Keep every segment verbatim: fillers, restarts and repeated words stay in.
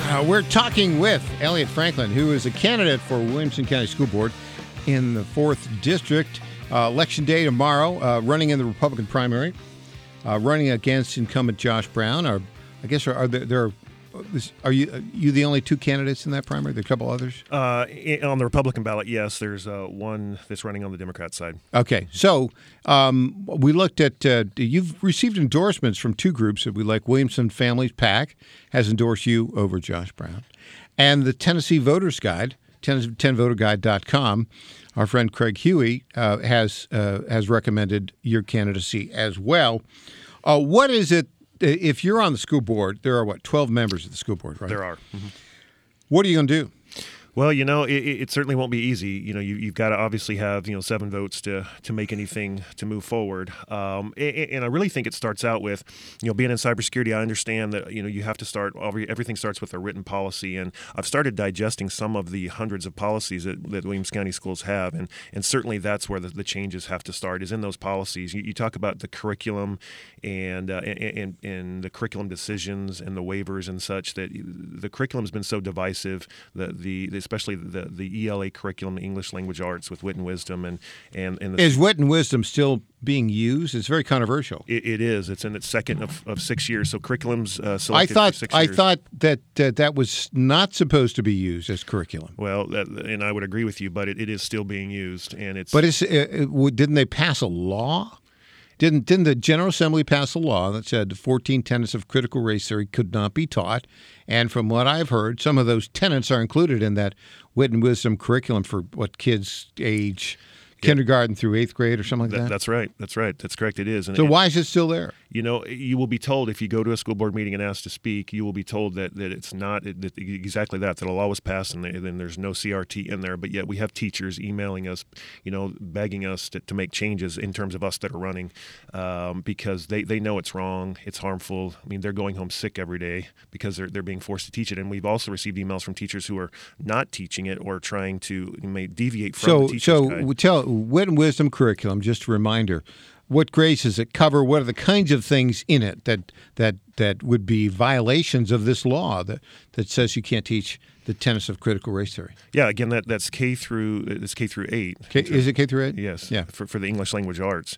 Uh, we're talking with Elliot Franklin, who is a candidate for Williamson County School Board in the fourth District. Uh, election day tomorrow, uh, running in the Republican primary, uh, running against incumbent Josh Brown. Are, I guess, are, are there, there are, are you are you the only two candidates in that primary? There are a couple others? Uh, on the Republican ballot, yes. There's uh, one that's running on the Democrat side. Okay. So um, we looked at, uh, you've received endorsements from two groups that we like. Williamson Families PAC has endorsed you over Josh Brown. And the Tennessee Voters Guide, ten voter guide dot com, our friend Craig Huey uh, has uh, has recommended your candidacy as well. Uh, what is it? If you're on the school board, there are, what, twelve members of the school board, right? There are. Mm-hmm. What are you going to do? Well, you know, it, it certainly won't be easy. You know, you, you've got to obviously have, you know, seven votes to to make anything to move forward. Um, and, and I really think it starts out with, you know, being in cybersecurity, I understand that, you know, you have to start, everything starts with a written policy. And I've started digesting some of the hundreds of policies that, that Williams County schools have. And and certainly that's where the, the changes have to start, is in those policies. You, you talk about the curriculum and, uh, and, and, and the curriculum decisions and the waivers and such, that the curriculum has been so divisive, that the, the especially the the E L A curriculum, English Language Arts with Wit and Wisdom, and and, and the, is Wit and Wisdom still being used? It's very controversial. It, it is. It's in its second of, of six years. So curriculum's uh, I selected thought for six I years. thought that uh, that was not supposed to be used as curriculum. Well, that, and I would agree with you, but it, it is still being used, and it's. But it's, uh, uh, didn't they pass a law? Didn't didn't the General Assembly pass a law that said fourteen tenets of critical race theory could not be taught? And from what I've heard, some of those tenets are included in that Wit and Wisdom curriculum for what kids age kindergarten through eighth grade or something like that? that? That's right. That's right. That's correct. It is. And so it, why is it still there? You know, you will be told if you go to a school board meeting and ask to speak, you will be told that, that it's not that exactly that, that a law was passed and then there's no C R T in there. But yet we have teachers emailing us, you know, begging us to, to make changes in terms of us that are running um, because they, they know it's wrong, it's harmful. I mean, they're going home sick every day because they're, they're being forced to teach it. And we've also received emails from teachers who are not teaching it or trying to may deviate from so, the teacher's so guide. So tell Wit and Wisdom curriculum, just a reminder. What grades does it cover? What are the kinds of things in it that that that would be violations of this law that, that says you can't teach the tenets of critical race theory? Yeah, again, that that's K through it's K through eight. K, is it K through eight? Yes. Yeah. For for the English Language Arts,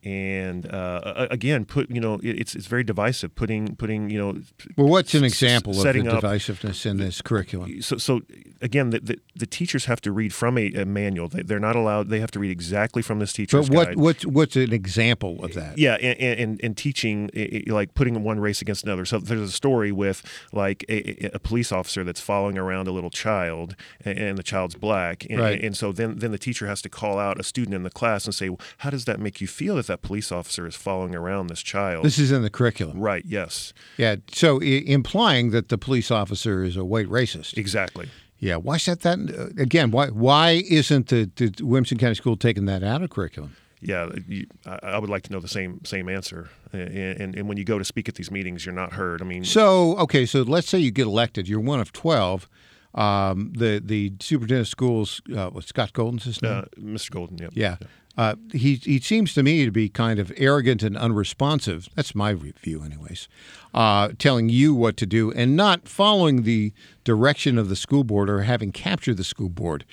and uh, again, put you know it's it's very divisive. Putting putting you know. Well, what's an example of the up, divisiveness in this curriculum? So so again, the the, the teachers have to read from a, a manual. They, they're not allowed. They have to read exactly from this teacher's But what guide. what's what's an example of that? Yeah, and and, and teaching like putting one race against another. So there's a story with like a, a police officer that's following around a little child, and, and the child's black, and, right. and so then then the teacher has to call out a student in the class and say, well, how does that make you feel that that police officer is following around this child? This is in the curriculum, right? Yes. Yeah. So I- implying that the police officer is a white racist. Exactly. Yeah. Why is that? That uh, again? Why why isn't the, the Williamson County School taking that out of curriculum? Yeah, you, I, I would like to know the same same answer. And, and and when you go to speak at these meetings, you're not heard. I mean, so okay, so let's say you get elected. You're one of twelve. Um, the the superintendent of schools, uh, what, Scott Golden's his name? Uh, Mister Golden. Yep. Yeah. Uh, he he seems to me to be kind of arrogant and unresponsive. That's my view, anyways. Uh, telling you what to do and not following the direction of the school board or having captured the school board.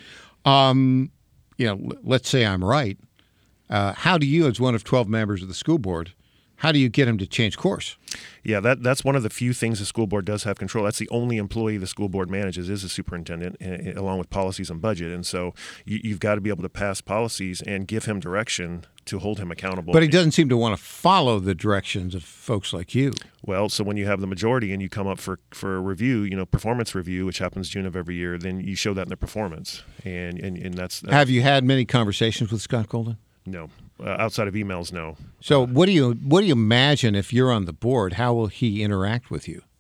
Um, you know, let's say I'm right. Uh, how do you, as one of twelve members of the school board, how do you get him to change course? Yeah, that that's one of the few things the school board does have control. That's the only employee the school board manages is the superintendent, uh, along with policies and budget. And so you, you've got to be able to pass policies and give him direction to hold him accountable. But he doesn't seem to want to follow the directions of folks like you. Well, so when you have the majority and you come up for, for a review, you know, performance review, which happens June of every year, then you show that in the performance. And, and, and that's, that's... Have you had many conversations with Scott Golden? No. Uh, outside of emails, no. So what do you what do you imagine if you're on the board? How will he interact with you?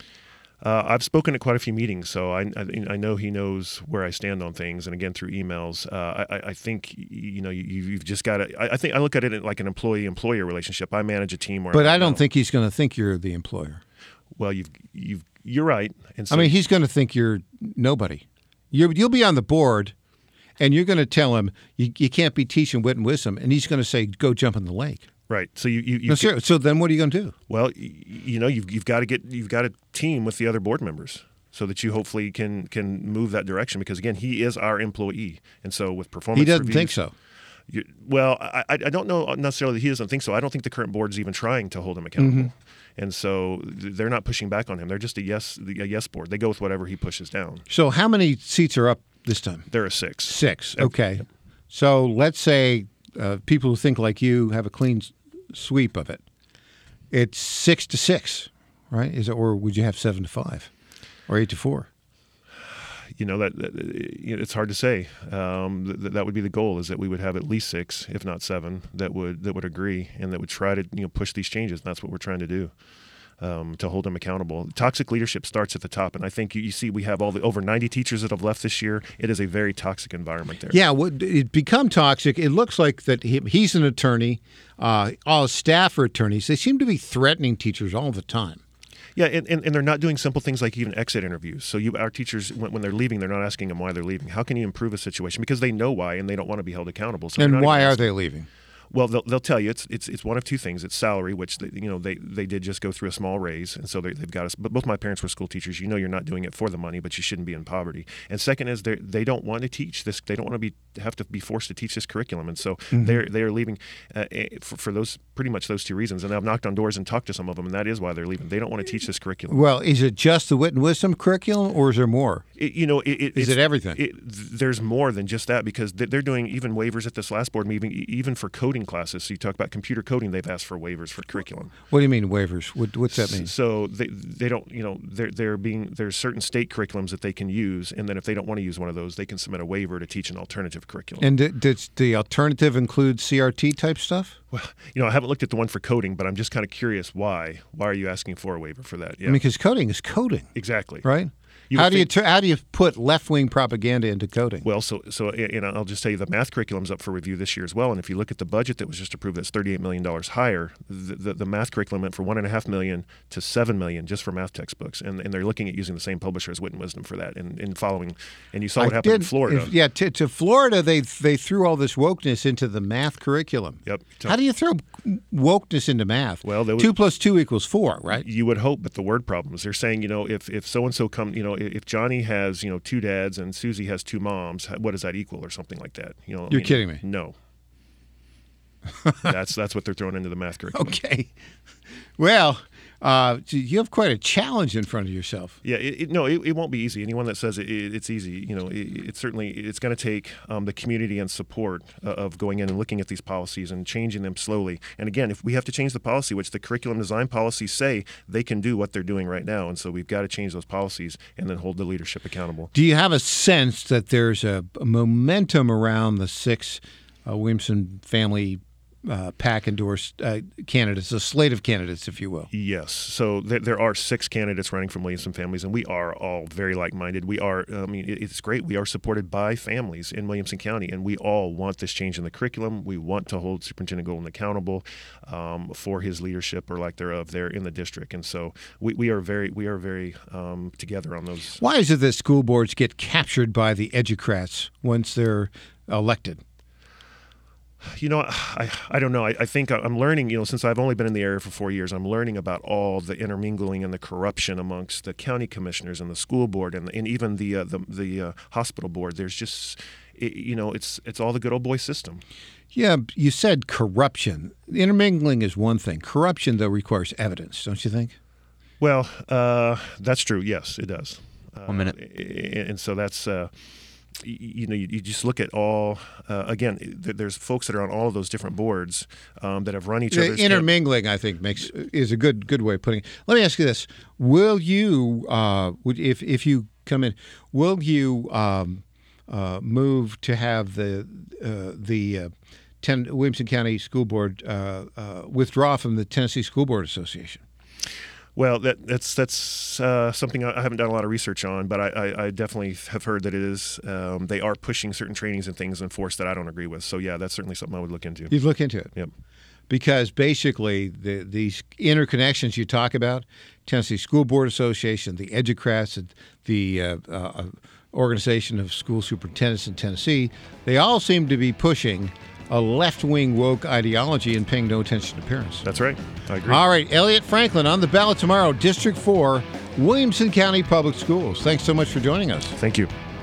Uh, I've spoken at quite a few meetings, so I, I, I know he knows where I stand on things. And again, through emails, uh, I, I think you know you, you've just got to. I, I think I look at it like an employee-employer relationship. I manage a team where. But I, I don't know, think he's going to think you're the employer. Well, you've you've you're right. And so, I mean, he's going to think you're nobody. You're, you'll be on the board. And you're going to tell him you, you can't be teaching Wit and Wisdom, and he's going to say, "Go jump in the lake." Right. So you you, you no, sir, so then what are you going to do? Well, you, you know you've you've got to get you've got a team with the other board members. so that you hopefully can can move that direction. Because again, he is our employee, and so with performance, He doesn't reviews, think so. You, well, I, I don't know necessarily that he doesn't think so. I don't think the current board's even trying to hold him accountable. Mm-hmm. And so they're not pushing back on him. They're just a yes a yes board. They go with whatever he pushes down. So how many seats are up this time? There are six. Six. Okay. Yep. So let's say uh, people who think like you have a clean sweep of it. It's six to six, right? Is it, or would you have seven to five, or eight to four? You know that, that it's hard to say. Um, that, that would be the goal: is that we would have at least six, if not seven, that would that would agree and that would try to you know push these changes. And that's what we're trying to do, um, to hold them accountable. Toxic leadership starts at the top, and I think you, you see we have all the over ninety teachers that have left this year. It is a very toxic environment there. Yeah, well, it become toxic. It looks like that he, he's an attorney. Uh, all his staff are attorneys. They seem to be threatening teachers all the time. Yeah, and, and, and they're not doing simple things like even exit interviews. So you, our teachers, when, when they're leaving, they're not asking them why they're leaving. How can you improve a situation? Because they know why, and they don't want to be held accountable. So and why are they leaving? Well, they'll, they'll tell you it's it's it's one of two things. It's salary, which they, you know they, they did just go through a small raise, and so they, they've got us. But both my parents were school teachers. You know, you're not doing it for the money, but you shouldn't be in poverty. And second is they they don't want to teach this. They don't want to be have to be forced to teach this curriculum, and so mm-hmm. they're they are leaving uh, for, for those pretty much those two reasons. And I've knocked on doors and talked to some of them, and that is why they're leaving. They don't want to teach this curriculum. Well, is it just the Wit and Wisdom curriculum, or is there more? It, you know, it, it, is it everything? It, there's more than just that because they're doing even waivers at this last board meeting, even for coding classes. So you talk about computer coding, they've asked for waivers for curriculum. What do you mean waivers? What, what's that mean? So they they don't, you know, they're they're being there's certain state curriculums that they can use, and then if they don't want to use one of those, they can submit a waiver to teach an alternative curriculum. And d- does the alternative include C R T type stuff? Well, you know, I haven't looked at the one for coding, but I'm just kind of curious why. Why are you asking for a waiver for that? Yeah, I mean, because coding is coding. Exactly. Right. You how do think, you how do you put left wing propaganda into coding? Well, so so you know, I'll just tell you the math curriculum's up for review this year as well. And if you look at the budget that was just approved, that's thirty-eight million dollars higher. The, the, the math curriculum went from one and a half million to seven million just for math textbooks, and and they're looking at using the same publisher as Wit and Wisdom for that. And, and following, and you saw what I happened did, in Florida. If, yeah, to, to Florida, they they threw all this wokeness into the math curriculum. Yep. How do you throw wokeness into math? Well, was, two plus two equals four, right? You would hope, but the word problems. They're saying, you know, if if so and so come, you know, if Johnny has has you know two dads and Susie has two moms, what does that equal or something like that? You know, you're I mean, kidding me. No, that's that's what they're throwing into the math curriculum. Okay, well, uh, you have quite a challenge in front of yourself. Yeah, it, it, no, it, it won't be easy. Anyone that says it, it, it's easy, you know, it, it's certainly it's going to take um, the community and support uh, of going in and looking at these policies and changing them slowly. And again, if we have to change the policy, which the curriculum design policies say they can do what they're doing right now, and so we've got to change those policies and then hold the leadership accountable. Do you have a sense that there's a, a momentum around the six uh, Williamson family Uh, PAC endorsed uh, candidates, a slate of candidates, if you will? Yes. So th- there are six candidates running from Williamson families, and we are all very like-minded. We are, I mean, it, it's great. We are supported by families in Williamson County, and we all want this change in the curriculum. We want to hold Superintendent Golden accountable um, for his leadership or lack thereof there in the district. And so we, we are very, we are very um, together on those. Why is it that school boards get captured by the educrats once they're elected? You know, I, I don't know. I, I think I'm learning, you know, since I've only been in the area for four years, I'm learning about all the intermingling and the corruption amongst the county commissioners and the school board and, and even the uh, the, the uh, hospital board. There's just, it, you know, it's it's all the good old boy system. Yeah, you said corruption. Intermingling is one thing. Corruption, though, requires evidence, don't you think? Well, uh, that's true. Yes, it does. Uh, one minute. And so that's... Uh, You know, you, you just look at all. Uh, again, there's folks that are on all of those different boards um, that have run each other's. Intermingling, I think, makes is a good good way of putting it. Let me ask you this: Will you, uh, would, if if you come in, will you um, uh, move to have the uh, the uh, ten, Williamson County School Board uh, uh, withdraw from the Tennessee School Board Association? Well, that, that's that's uh, something I haven't done a lot of research on, but I, I, I definitely have heard that it is. Um, they are pushing certain trainings and things in force that I don't agree with. So yeah, that's certainly something I would look into. You'd look into it. Yep. Because basically, the, these interconnections you talk about, Tennessee School Board Association, the Educrats, the uh, uh, Organization of School Superintendents in Tennessee, they all seem to be pushing a left-wing woke ideology and paying no attention to appearance. That's right. I agree. All right, Elliot Franklin on the ballot tomorrow, District four, Williamson County Public Schools. Thanks so much for joining us. Thank you.